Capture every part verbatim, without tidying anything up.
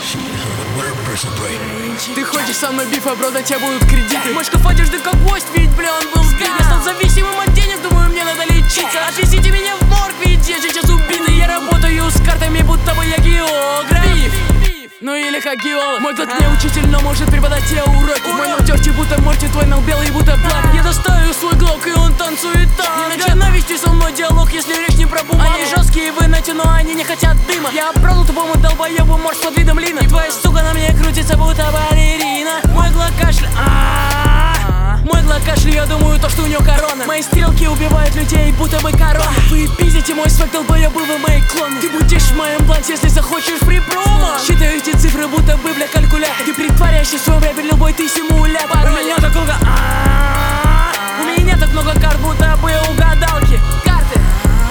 Ты хочешь со мной биф, а правда тебя будут кредиты. Мой шкаф одежды как гвоздь, ведь, бля, он был сбит. Я стал зависимым от денег, думаю, мне надо лечиться. Отвезите меня в морг, ведь я сейчас убитый. Я работаю с картами, будто бы я географ. Биф, ну или как геолог. Мой тот не учитель, но может преподать тебе уроки. Мой ног тёрти, будто Морти, твой ног белый, будто плак. Я достаю свой глок, и он танцует так. Не начинай вести со мной диалог, если речь не про бумагу. Они жесткие, вы знаете, но они не хотят дыма. Я продал тупому долбоебу морж под видом лина. И твоя сука на мне крутится, будто балерина. Мой глок кашля, мой глок кашля, я думаю, то, что у него корона. Мои стрелки убивают людей, будто бы корона. Вы пиздите мой свек, долбоебы, вы мои клоны. Ты будешь в моем бланте, если захочешь при промо. Считаю эти цифры, будто бы, бля, калькулятор. Ты притворяешься свой рэпер, любой ты симулятор. У меня так много, у меня так много карт, будто бы угадалки. Карты.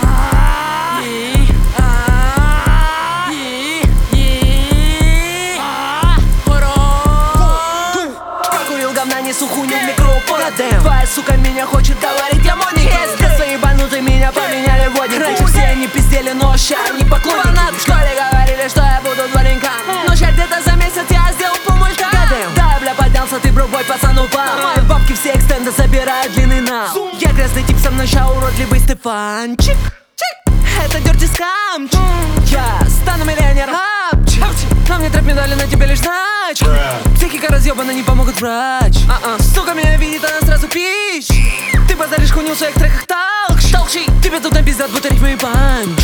Покурил говна, несу хуйню в микрофон. Твоя сука меня хочет говорить, я моник. Все свои ебанутые меня поменяли в водник. Раньше все они пиздели, но ща они поклонники. В школе говорили, что я буду дворником, но ща где-то за месяц я сделал полмульта. Да, бля, поднялся, ты брубой, пацан упал. Мои бабки все экстенды забирают длинный нал. Я грязный тип, со мной ща уродливый Стефанчик. Это дёрти скамчик. Я стану миллионером, но мне трэп медали, на тебе лишь значит. Психика разъебана, не помогут врач. А-а. Сука меня видит, она сразу пищ. Ты базаришь хуйню в своих треках, толкши. Толкши. Тебе тут напиздят, будто рифмы и панч.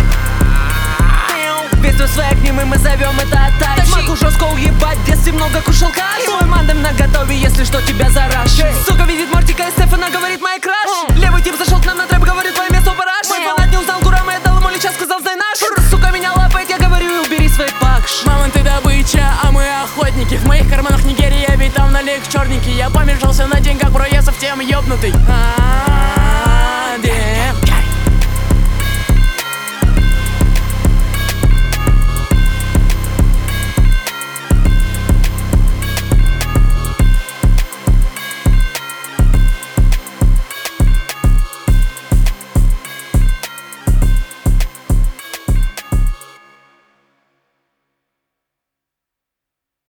Весь твой свек немый, мы зовем это тачи. Могу жестко уебать, в детстве много кушал каш. Твой мандам наготове, если что, тебя зарашит. Сука видит Мортика и Стефана, говорит мой краш. Левый тип зашел к нам на трэп, говорит, твое место параш. Мой фанат не узнал Гурама, я дал ему лича, сказал, знай наш. Сука меня лапает, я говорю, убери свой пакш. Мама, ты добыча, а мы охотники. В моих карманах Нигерия, ведь там налик черненький. Я помешался на деньгах, бро, я совсем ёбнутый. А-а-а,